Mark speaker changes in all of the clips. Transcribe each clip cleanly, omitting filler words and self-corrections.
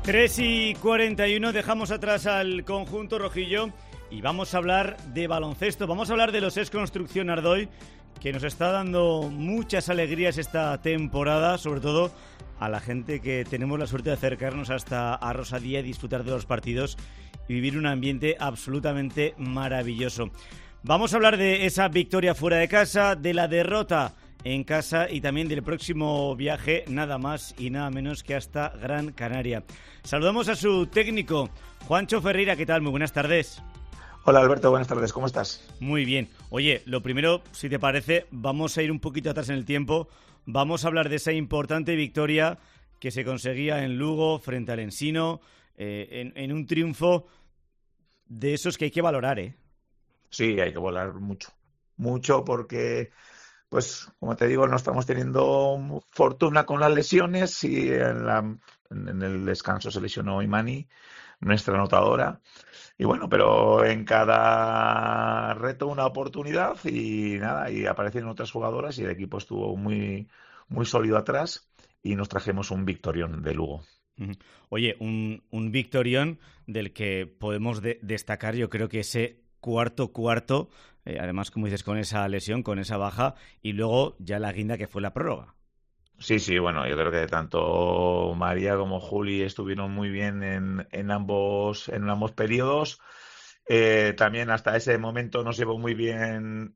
Speaker 1: 3:41, dejamos atrás al conjunto rojillo y vamos a hablar de baloncesto. Vamos a hablar de los ES Construcción Ardoy, que nos está dando muchas alegrías esta temporada, sobre todo a la gente que tenemos la suerte de acercarnos hasta a Rosalía y disfrutar de los partidos y vivir un ambiente absolutamente maravilloso. Vamos a hablar de esa victoria fuera de casa, de la derrota en casa y también del próximo viaje, nada más y nada menos que hasta Gran Canaria. Saludamos a su técnico, Juancho Ferreira. ¿Qué tal? Muy buenas tardes.
Speaker 2: Hola Alberto, buenas tardes, ¿cómo estás?
Speaker 1: Muy bien. Oye, lo primero, si te parece, vamos a ir un poquito atrás en el tiempo. Vamos a hablar de esa importante victoria que se conseguía en Lugo frente al Ensino, en un triunfo de esos que hay que valorar, ¿eh?
Speaker 2: Sí, hay que valorar mucho porque, pues, como te digo, no estamos teniendo fortuna con las lesiones y en el descanso se lesionó Imani, nuestra anotadora. Y bueno, pero en cada reto una oportunidad y nada, y aparecieron otras jugadoras y el equipo estuvo muy, muy sólido atrás y nos trajimos un victorión de Lugo.
Speaker 1: Oye, un victorión del que podemos destacar, yo creo que ese cuarto, además, como dices, con esa lesión, con esa baja, y luego ya la guinda que fue la prórroga.
Speaker 2: Sí, bueno, yo creo que tanto María como Juli estuvieron muy bien en ambos periodos. También hasta ese momento nos llevó muy bien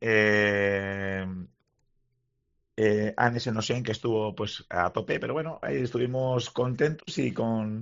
Speaker 2: Anne Senosien, que estuvo pues a tope, pero bueno, ahí estuvimos contentos y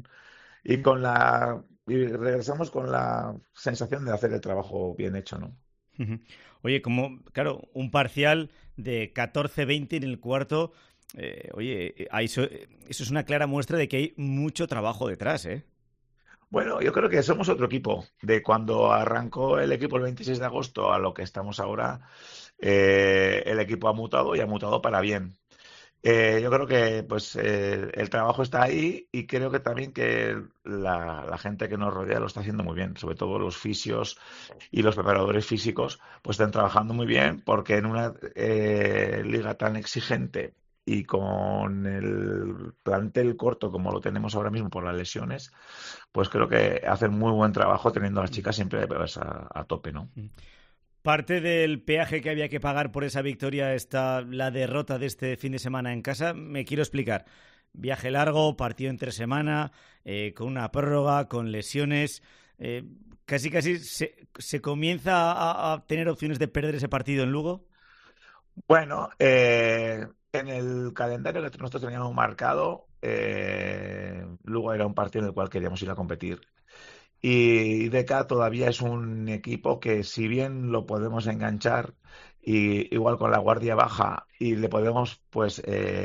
Speaker 2: regresamos con la sensación de hacer el trabajo bien hecho, ¿no?
Speaker 1: Oye, claro, un parcial de 14-20 en el cuarto. Eso es una clara muestra de que hay mucho trabajo detrás, ¿eh?
Speaker 2: Bueno, yo creo que somos otro equipo. De cuando arrancó el equipo el 26 de agosto a lo que estamos ahora, el equipo ha mutado y ha mutado para bien. Yo creo que pues el trabajo está ahí y creo que también que la gente que nos rodea lo está haciendo muy bien, sobre todo los fisios y los preparadores físicos, pues están trabajando muy bien porque en una liga tan exigente y con el plantel corto como lo tenemos ahora mismo por las lesiones, pues creo que hacen muy buen trabajo teniendo a las chicas siempre pues, a tope, ¿no?
Speaker 1: Parte del peaje que había que pagar por esa victoria está la derrota de este fin de semana en casa. Me quiero explicar. Viaje largo, partido entre semana, con una prórroga, con lesiones. Casi se comienza a tener opciones de perder ese partido en Lugo.
Speaker 2: Bueno, en el calendario que nosotros teníamos marcado, Lugo era un partido en el cual queríamos ir a competir. Y DK todavía es un equipo que, si bien lo podemos enganchar, y igual con la guardia baja, y le podemos pues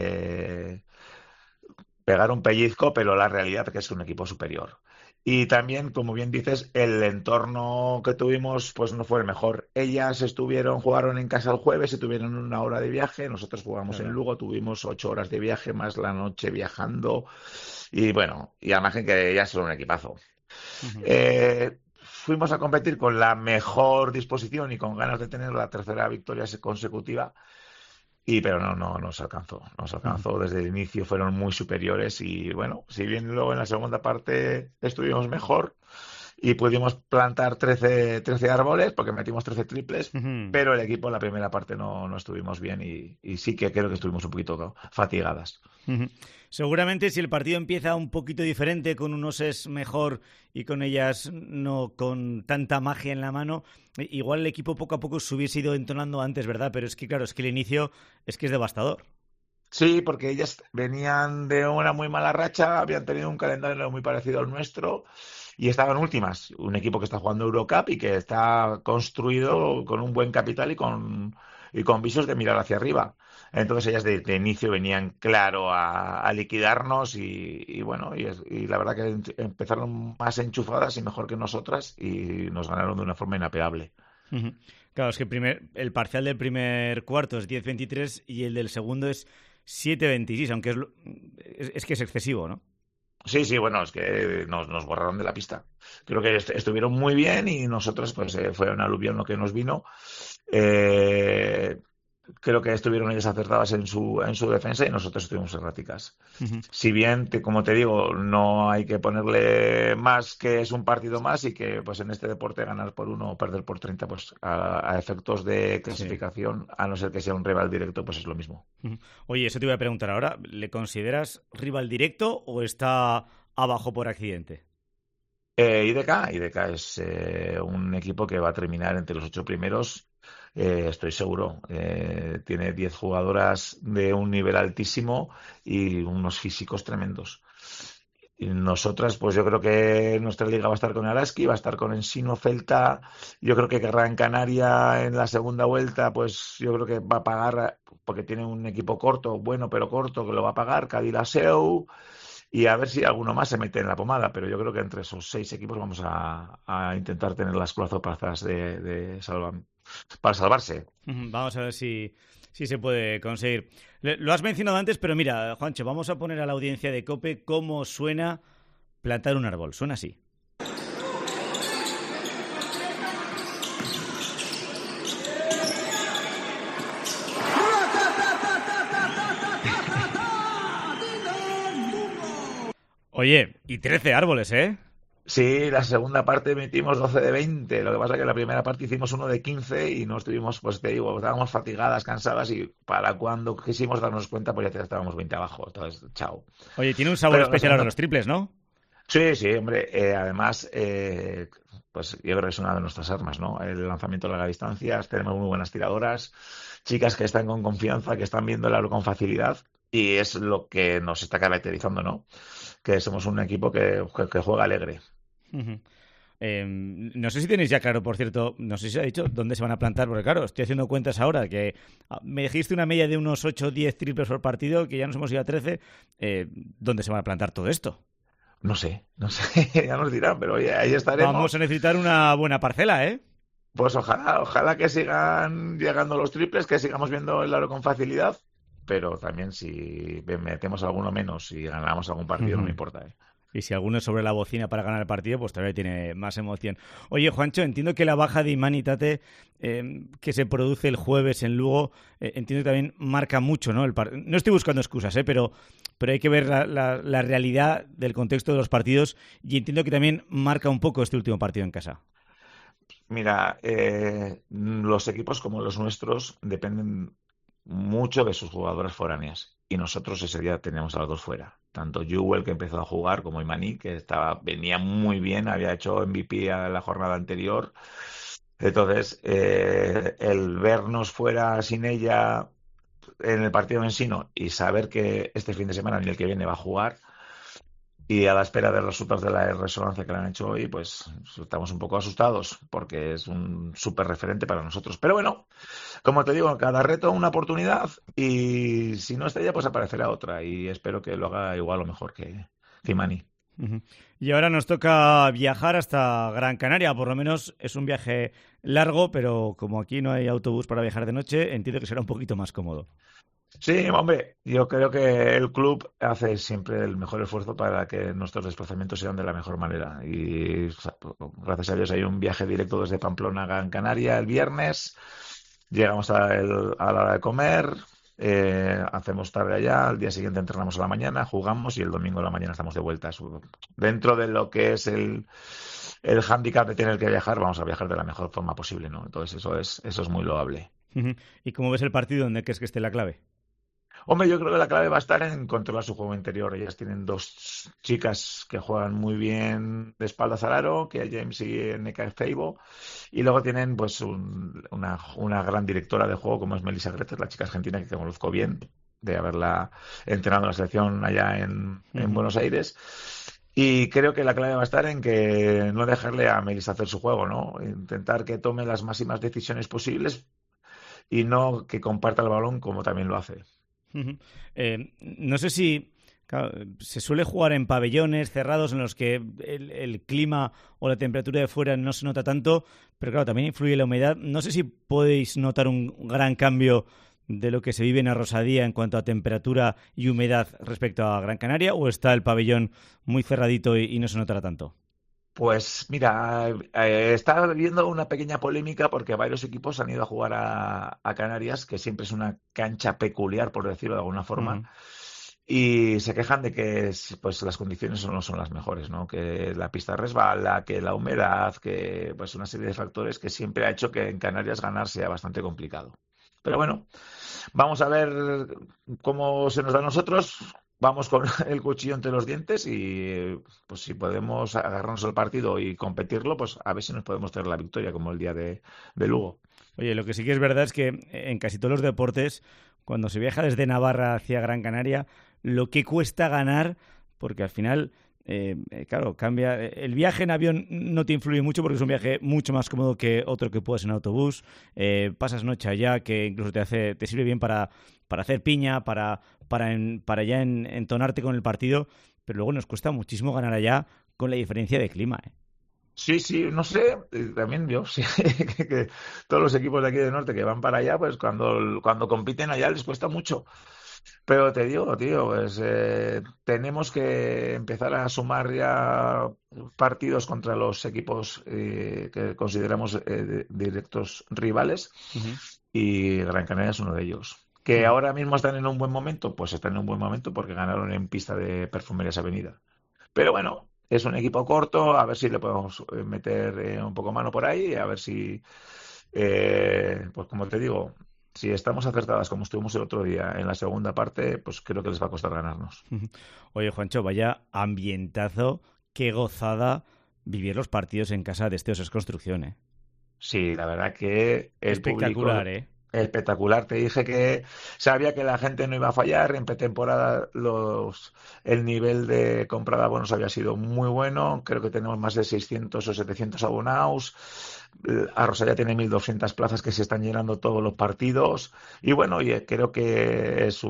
Speaker 2: pegar un pellizco, pero la realidad es que es un equipo superior. Y también, como bien dices, el entorno que tuvimos pues no fue el mejor. Ellas jugaron en casa el jueves y tuvieron una hora de viaje. Nosotros jugamos en Lugo, tuvimos 8 horas de viaje más la noche viajando. Y bueno, y además que ellas son un equipazo. Fuimos a competir con la mejor disposición y con ganas de tener la tercera victoria consecutiva, pero no nos alcanzó. Desde el inicio fueron muy superiores y bueno, si bien luego en la segunda parte estuvimos mejor y pudimos plantar 13 árboles porque metimos 13 triples, pero el equipo en la primera parte no estuvimos bien y sí que creo que estuvimos un poquito fatigadas.
Speaker 1: Seguramente si el partido empieza un poquito diferente, con unos es mejor y con ellas no con tanta magia en la mano, igual el equipo poco a poco se hubiese ido entonando antes, ¿verdad? Pero es que claro, es que el inicio es devastador.
Speaker 2: Sí, porque ellas venían de una muy mala racha, habían tenido un calendario muy parecido al nuestro y estaban últimas. Un equipo que está jugando Eurocup y que está construido con un buen capital y con visos de mirar hacia arriba. Entonces ellas de inicio venían claro a liquidarnos y la verdad que empezaron más enchufadas y mejor que nosotras y nos ganaron de una forma inapeable.
Speaker 1: Claro, es que el parcial del primer cuarto es 10-23 y el del segundo es 7-26, aunque es que es excesivo, ¿no?
Speaker 2: Sí, bueno, es que nos borraron de la pista. Creo que estuvieron muy bien y nosotros, pues, fue un aluvión lo que nos vino. creo que estuvieron ellas acertadas en su defensa y nosotros estuvimos erráticas.
Speaker 1: Ujú.
Speaker 2: Si bien, como te digo, no hay que ponerle más, que es un partido más y que pues en este deporte ganar por 1 o perder por 30, pues a efectos de
Speaker 1: Sí.
Speaker 2: clasificación, a no ser que sea un rival directo, pues es lo mismo.
Speaker 1: Ujú. Oye, eso te iba a preguntar ahora. ¿Le consideras rival directo o está abajo por accidente?
Speaker 2: IDK es un equipo que va a terminar entre los 8 primeros, estoy seguro. Tiene 10 jugadoras de un nivel altísimo y unos físicos tremendos. Y nosotras, pues yo creo que nuestra liga va a estar con Araski, va a estar con Ensino, Celta. Yo creo que Gran Canaria en la segunda vuelta, pues yo creo que va a pagar, porque tiene un equipo corto, bueno, pero corto, que lo va a pagar. Cadilaseu. Y a ver si alguno más se mete en la pomada, pero yo creo que entre esos 6 equipos vamos a intentar tener las colazopatas para salvarse.
Speaker 1: Ujú. Vamos a ver si se puede conseguir. Lo has mencionado antes, pero mira, Juancho, vamos a poner a la audiencia de COPE cómo suena plantar un árbol. Suena así. Oye, y 13 árboles, ¿eh?
Speaker 2: Sí, la segunda parte metimos 12 de 20. Lo que pasa es que la primera parte hicimos uno de 15 y no estuvimos, pues te digo, estábamos fatigadas, cansadas y para cuando quisimos darnos cuenta, pues ya estábamos 20 abajo. Entonces, chao.
Speaker 1: Oye, tiene un sabor
Speaker 2: Pero la
Speaker 1: especial ahora
Speaker 2: segunda.
Speaker 1: los triples, ¿no?
Speaker 2: Sí, sí, hombre. Además, pues yo creo que es una de nuestras armas, ¿no? El lanzamiento a larga distancia. Tenemos muy buenas tiradoras, chicas que están con confianza, que están viendo el aro con facilidad y es lo que nos está caracterizando, ¿no? Que somos un equipo que juega alegre.
Speaker 1: Ujú. No sé si tenéis ya claro, por cierto, no sé si se ha dicho dónde se van a plantar, porque claro, estoy haciendo cuentas ahora, que me dijiste una media de unos 8 o 10 triples por partido, que ya nos hemos ido a 13. ¿Dónde se van a plantar todo esto?
Speaker 2: No sé, ya nos dirán, pero oye, ahí
Speaker 1: Vamos a
Speaker 2: estaremos.
Speaker 1: necesitar una buena parcela, ¿eh?
Speaker 2: Pues ojalá que sigan llegando los triples, que sigamos viendo el aro con facilidad, pero también si metemos alguno menos y ganamos algún partido, no me
Speaker 1: Ujú.
Speaker 2: importa, ¿eh?
Speaker 1: Y si alguno es sobre la bocina para ganar el partido, pues todavía tiene más emoción. Oye, Juancho, entiendo que la baja de Imán y Tate que se produce el jueves en Lugo, entiendo que también marca mucho, ¿no? No estoy buscando excusas, pero hay que ver la realidad del contexto de los partidos y entiendo que también marca un poco este último partido en casa.
Speaker 2: Mira, los equipos como los nuestros dependen mucho de sus jugadoras foráneas. Y nosotros ese día teníamos a las dos fuera. Tanto Jewel, que empezó a jugar, como Imani, que venía muy bien, había hecho MVP a la jornada anterior. Entonces, el vernos fuera sin ella en el partido de Ensino y saber que este fin de semana ni el que viene va a jugar, y a la espera de los resultados de la resonancia que le han hecho hoy, pues estamos un poco asustados porque es un súper referente para nosotros. Pero bueno, como te digo, cada reto una oportunidad y si no está ella, pues aparecerá otra y espero que lo haga igual o mejor que Imani.
Speaker 1: Ujú. Y ahora nos toca viajar hasta Gran Canaria, por lo menos es un viaje largo, pero como aquí no hay autobús para viajar de noche, entiendo que será un poquito más cómodo.
Speaker 2: Sí, hombre, yo creo que el club hace siempre el mejor esfuerzo para que nuestros desplazamientos sean de la mejor manera. Y gracias a Dios hay un viaje directo desde Pamplona a Gran Canaria el viernes. Llegamos a la hora de comer, hacemos tarde allá, al día siguiente entrenamos a la mañana, jugamos y el domingo a la mañana estamos de vuelta. Dentro de lo que es el hándicap de tener que viajar, vamos a viajar de la mejor forma posible, ¿no? Entonces eso es muy loable.
Speaker 1: Ujú. ¿Y cómo ves el partido? ¿Dónde crees que esté la clave?
Speaker 2: Hombre, yo creo que la clave va a estar en controlar su juego interior. Ellas tienen dos chicas que juegan muy bien de espaldas al aro, que es James y Neka Feibo, y luego tienen pues una gran directora de juego como es Melissa Greter, la chica argentina que conozco bien, de haberla entrenado en la selección allá en
Speaker 1: Ujú.
Speaker 2: Buenos Aires. Y creo que la clave va a estar en que no dejarle a Melissa hacer su juego, ¿no? Intentar que tome las máximas decisiones posibles y no que comparta el balón como también lo hace.
Speaker 1: Ujú. No sé si claro, se suele jugar en pabellones cerrados en los que el clima o la temperatura de fuera no se nota tanto, pero claro, también influye la humedad. No sé si podéis notar un gran cambio de lo que se vive en Arrosadía en cuanto a temperatura y humedad respecto a Gran Canaria, o está el pabellón muy cerradito y no se notará tanto.
Speaker 2: Pues mira, está habiendo una pequeña polémica porque varios equipos han ido a jugar a Canarias, que siempre es una cancha peculiar, por decirlo de alguna forma,
Speaker 1: Ujú.
Speaker 2: y se quejan de que pues las condiciones no son las mejores, ¿no? Que la pista resbala, que la humedad, que pues una serie de factores que siempre ha hecho que en Canarias ganar sea bastante complicado. Pero bueno, vamos a ver cómo se nos da a nosotros. Vamos con el cuchillo entre los dientes y pues si podemos agarrarnos al partido y competirlo, pues a ver si nos podemos traer la victoria como el día de Lugo.
Speaker 1: Oye, lo que sí que es verdad es que en casi todos los deportes, cuando se viaja desde Navarra hacia Gran Canaria, lo que cuesta ganar, porque al final, claro, cambia. El viaje en avión no te influye mucho porque es un viaje mucho más cómodo que otro que puedas en autobús. Pasas noche allá, que incluso te sirve bien para hacer piña, para ya entonarte con el partido, pero luego nos cuesta muchísimo ganar allá con la diferencia de clima, ¿eh?
Speaker 2: Sí, sí, no sé, también yo sí que todos los equipos de aquí del norte que van para allá, pues cuando compiten allá les cuesta mucho. Pero te digo, tío, pues tenemos que empezar a sumar ya partidos contra los equipos que consideramos directos rivales
Speaker 1: Ujú,
Speaker 2: y Gran Canaria es uno de ellos. Que
Speaker 1: ujú.
Speaker 2: ahora mismo están en un buen momento, pues están en un buen momento porque ganaron en pista de Perfumerías Avenida. Pero bueno, es un equipo corto, a ver si le podemos meter un poco mano por ahí, a ver si, pues como te digo, si estamos acertadas como estuvimos el otro día en la segunda parte, pues creo que les va a costar ganarnos.
Speaker 1: Ujú. Oye, Juancho, vaya ambientazo, qué gozada vivir los partidos en casa de Esteos es Construcción, ¿eh?
Speaker 2: Sí, la verdad que el
Speaker 1: Espectacular,
Speaker 2: público
Speaker 1: ¿eh?
Speaker 2: espectacular. Te dije que sabía que la gente no iba a fallar. En pretemporada el nivel de compra de abonos había sido muy bueno. Creo que tenemos más de 600 o 700 abonados. Arrosalla tiene 1.200 plazas que se están llenando todos los partidos. Y bueno, creo que es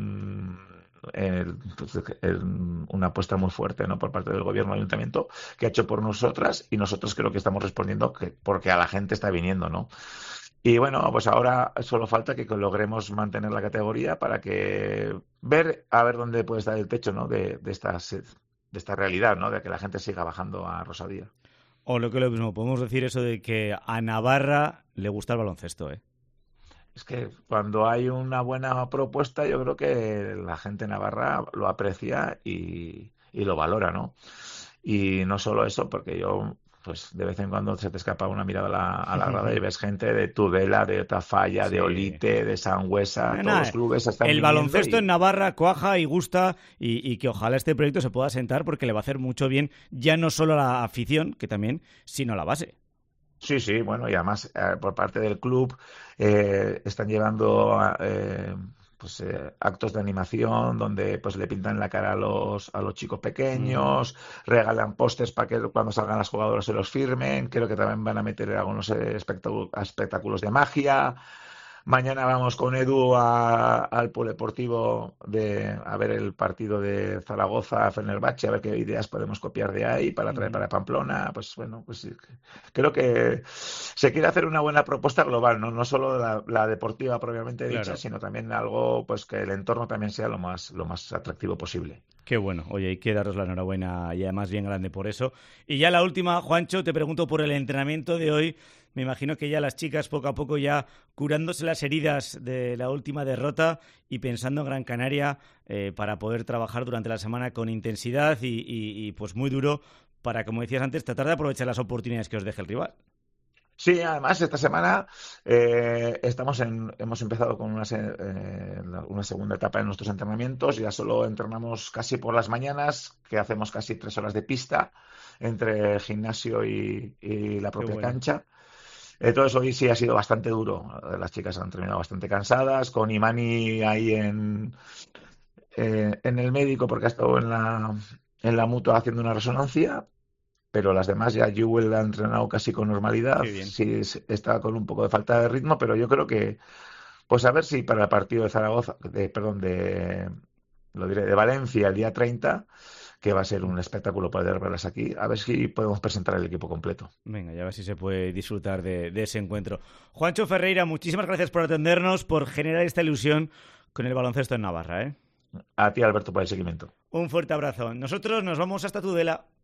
Speaker 2: una apuesta muy fuerte, ¿no? Por parte del gobierno del ayuntamiento que ha hecho por nosotras y nosotros creo que estamos respondiendo porque a la gente está viniendo, ¿no? Y bueno, pues ahora solo falta que logremos mantener la categoría para que a ver dónde puede estar el techo, ¿no? De esta realidad, ¿no? De que la gente siga bajando a Rosadía.
Speaker 1: O lo que es lo mismo, podemos decir eso de que a Navarra le gusta el baloncesto, ¿eh?
Speaker 2: Es que cuando hay una buena propuesta, yo creo que la gente navarra lo aprecia y lo valora, ¿no? Y no solo eso, porque yo, pues de vez en cuando se te escapa una mirada a la grada y ves gente de Tudela, de Tafalla, de
Speaker 1: Sí.
Speaker 2: Olite, de Sangüesa, todos los
Speaker 1: Nada,
Speaker 2: clubes están
Speaker 1: el
Speaker 2: viniendo
Speaker 1: baloncesto en
Speaker 2: y
Speaker 1: Navarra cuaja y gusta y que ojalá este proyecto se pueda sentar porque le va a hacer mucho bien ya no solo a la afición, que también, sino a la base.
Speaker 2: sí, sí, bueno, y además por parte del club están llevando pues, actos de animación donde pues le pintan la cara a los chicos
Speaker 1: Ujú.
Speaker 2: pequeños, regalan pósters para que cuando salgan las jugadoras se los firmen, creo que también van a meter algunos espectáculos de magia. Mañana vamos con Edu al polideportivo a ver el partido de Zaragoza-Fenerbahce, a ver qué ideas podemos copiar de ahí para traer
Speaker 1: Ujú.
Speaker 2: para Pamplona. Pues bueno, pues sí, creo que se quiere hacer una buena propuesta global, no, no solo la deportiva propiamente dicha,
Speaker 1: Claro.
Speaker 2: sino también algo pues que el entorno también sea lo más atractivo posible.
Speaker 1: Qué bueno. Oye, hay que daros la enhorabuena y además bien grande por eso. Y ya la última, Juancho, te pregunto por el entrenamiento de hoy. Me imagino que ya las chicas poco a poco ya curándose las heridas de la última derrota y pensando en Gran Canaria para poder trabajar durante la semana con intensidad y pues muy duro para, como decías antes, tratar de aprovechar las oportunidades que os deje el rival.
Speaker 2: Sí, además esta semana hemos empezado con una segunda etapa de nuestros entrenamientos. Ya solo entrenamos casi por las mañanas, que hacemos casi 3 horas de pista entre el gimnasio y la
Speaker 1: Qué
Speaker 2: propia
Speaker 1: bueno.
Speaker 2: cancha. Entonces hoy sí ha sido bastante duro. Las chicas han terminado bastante cansadas, con Imani ahí en el médico porque ha estado en la mutua haciendo una resonancia, pero las demás ya Jewel ha entrenado casi con normalidad,
Speaker 1: Qué bien.
Speaker 2: sí está con un poco de falta de ritmo, pero yo creo que, pues a ver si para el partido de Zaragoza, perdón, lo diré, de Valencia el día 30, que va a ser un espectáculo poder verlas aquí, a ver si podemos presentar el equipo completo.
Speaker 1: Venga, ya a ver si se puede disfrutar de ese encuentro. Juancho Ferreira, muchísimas gracias por atendernos, por generar esta ilusión con el baloncesto en Navarra, ¿eh?
Speaker 2: A ti, Alberto, por el seguimiento.
Speaker 1: Un fuerte abrazo. Nosotros nos vamos hasta Tudela.